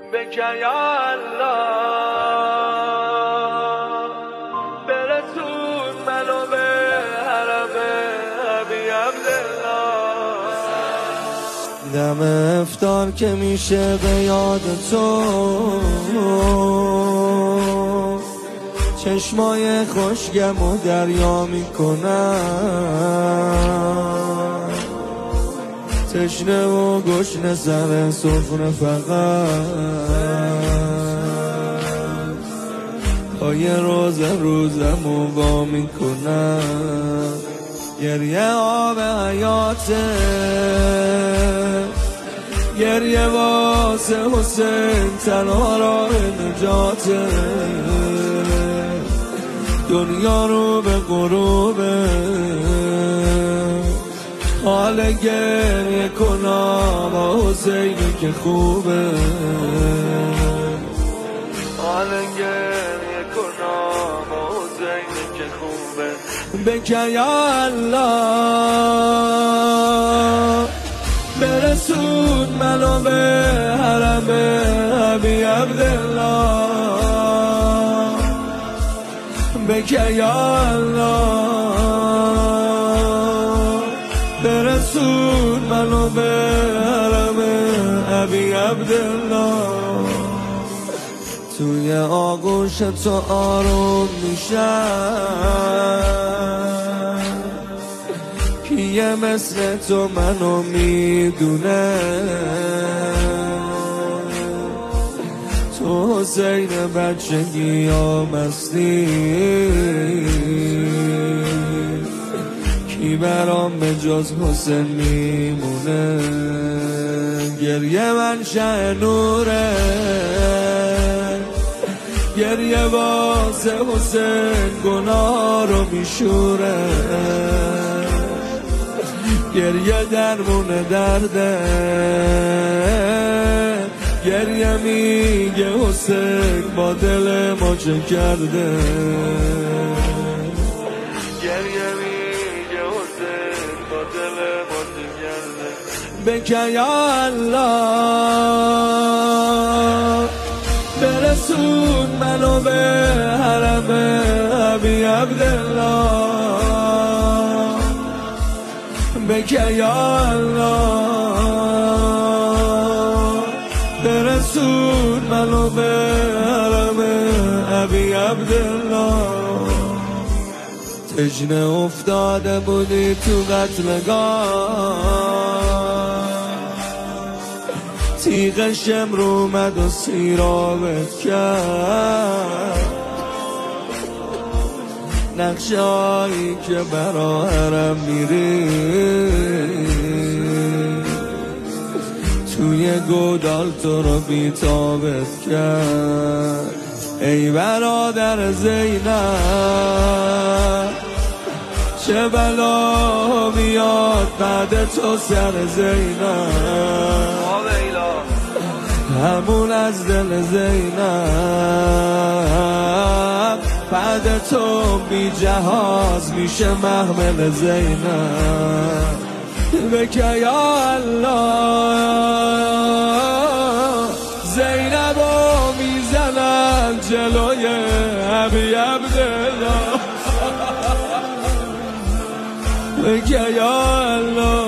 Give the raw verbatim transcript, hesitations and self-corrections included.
بکن یا الله برسون منو به حرم ابی عبدالله. دم افطار که میشه به یاد تو چشمای خوشگم و دریا میکنم، تشنه و گشنه سر سفره فقط پای روز روزم و با میکنم. گریه آب حیاته، گریه واسه حسین تنها راه نجاته، دنیا رو به غروبه حال گریه کنم با حسینی که خوبه، حال گریه کنم با حسینی که خوبه. بکن یا الله برسون منو به حرم ابی عبدالله. بکن یا الله برسون منو به حرم ابی عبدالله. توی آغوش تو آروم میشم، کیه مثل تو منو میدونه، تو حسین بچگی یا مستی، کی برام به جز حسین میمونه. گریه منشأ نوره، گریه واسه حسین گناه رو میشوره، گریه درمون درده، گریه میگه حسین با دل ما چه کرده، گریه میگه حسین با دل ما چه کرده. بکن یا الله برسون منو به حرم ابی عبدالله. بکن یا الله برسون منو به حرم ابی عبدالله. تشنه افتاده بودی تو قتلگاه، تیغ شمر اومد و سیرابت کرد، نقشایی که برا حرم میری توی گودال تو رو بیتابت کرد. ای برادر زینب چه بلا میاد بعد تو سر زینب، همون از دل زینب بعد تو بی جهاز میشه محمل زینب. بکن یا الله زینبو میزنن جلوی ابی عبدالله. بکن یا الله